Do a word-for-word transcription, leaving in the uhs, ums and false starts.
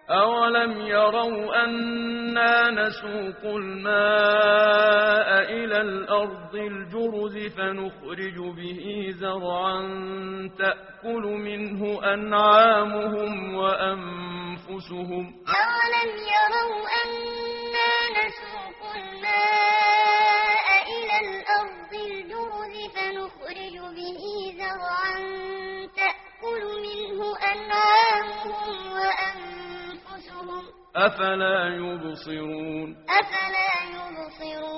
أولم يروا أنا نسوق الماء إلى الأرض الجرز فنخرج به زرعا تأكل منه أنعامهم وأنفسهم أولم يروا أنا نسوق الماء إلى الأرض الجرز فنخرج به زرعا تأكل منه أنعامهم وأنفسهم أفلا يبصرون أفلا يبصرون